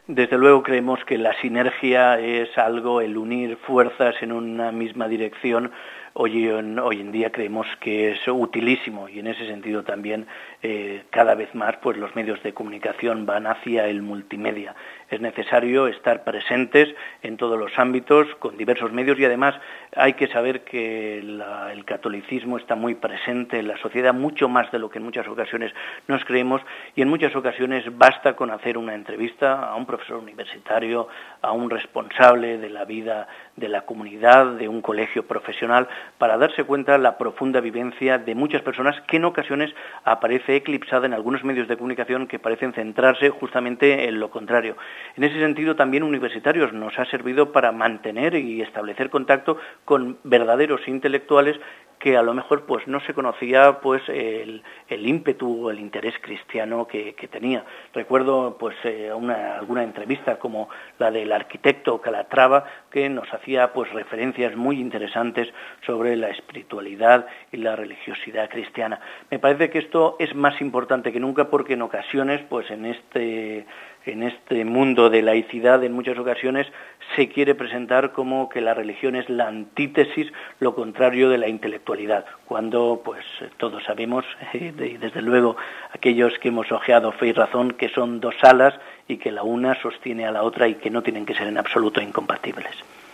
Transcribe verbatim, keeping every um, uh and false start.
Desde luego creemos que la sinergia es algo, el unir fuerzas en una misma dirección. Hoy en, hoy en día creemos que es utilísimo y en ese sentido también eh, cada vez más pues los medios de comunicación van hacia el multimedia. Es necesario estar presentes en todos los ámbitos con diversos medios y además hay que saber que la, el catolicismo está muy presente en la sociedad, mucho más de lo que en muchas ocasiones nos creemos, y en muchas ocasiones basta con hacer una entrevista a un profesor universitario, a un responsable de la vida de la comunidad, de un colegio profesional, para darse cuenta de la profunda vivencia de muchas personas que en ocasiones aparece eclipsada en algunos medios de comunicación que parecen centrarse justamente en lo contrario. En ese sentido, también universitarios nos ha servido para mantener y establecer contacto con verdaderos intelectuales que a lo mejor pues no se conocía pues el, el ímpetu o el interés cristiano que, que tenía. Recuerdo pues eh, una, alguna entrevista como la del arquitecto Calatrava que nos hacía pues referencias muy interesantes sobre la espiritualidad y la religiosidad cristiana. Me parece que esto es más importante que nunca porque en ocasiones pues en este en este mundo de laicidad en muchas ocasiones se quiere presentar como que la religión es la antítesis, lo contrario de la intelectualidad, cuando pues todos sabemos, eh, de, desde luego aquellos que hemos hojeado Fe y Razón, que son dos alas y que la una sostiene a la otra y que no tienen que ser en absoluto incompatibles.